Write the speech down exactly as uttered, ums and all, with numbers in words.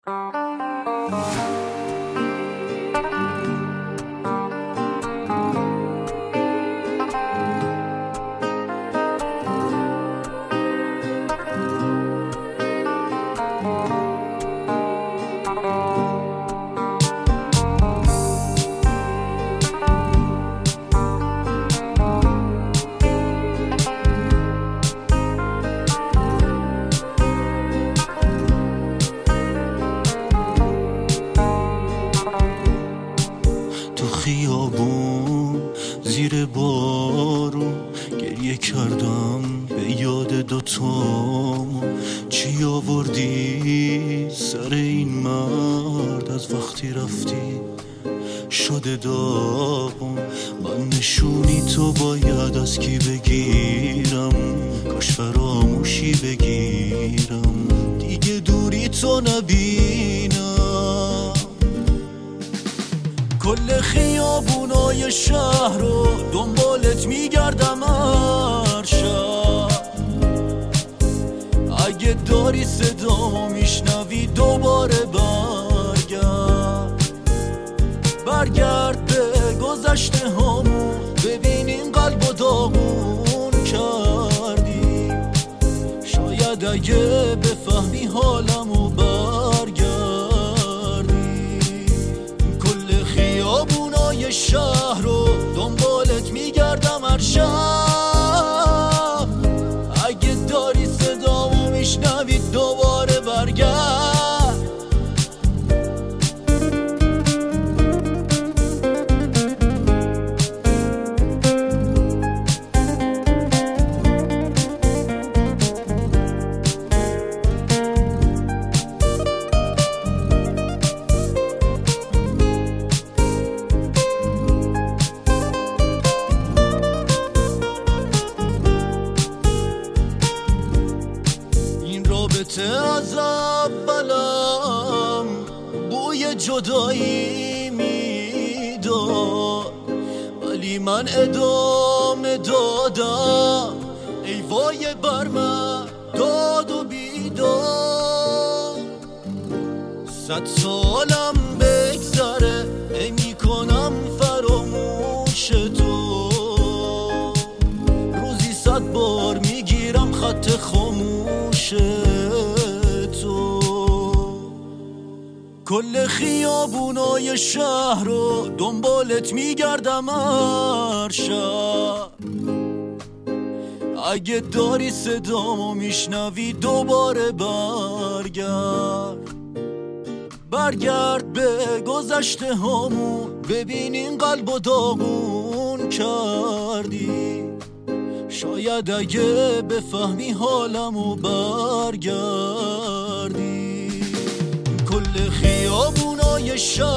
خیابون زیر بارون گریه کردم به یاد دوتامون. چی آوردی سر این مرد از وقتی رفتی شده داغون؟ من نشونی تو باید از کی بگیرم؟ کاش فراموشی بگیرم دیگه دوری تو نبینم. کل خیابونای شهر رو دنبالت میگردم هر شب. اگه داری صدامو میشنوی دوباره برگرد، برگرد به گذشته هامون. ببین این قلب و داغون کردی، شاید اگه بفهمی حالمو برگردی. کل خیابونای شهر رو دنبالت میگردم هر شب. اگه داری صدامو میشنوی دوباره برگرد. از اولم بوی جدایی میداد، ولی من ادامه دادم. ای وای بر من داد و بیداد. صد سالم بگذره ای میکنم فراموش تو. روزی صد بار میگیرم خط خاموش تو. کل خیابونای شهر رو دنبالت میگردم هر شب. اگه داری صدامو میشنوی دوباره برگرد، برگرد به گذشته هامون. ببین این قلب و داغون کردی، شاید اگه بفهمی حالمو برگردی. کل خیابونای شهر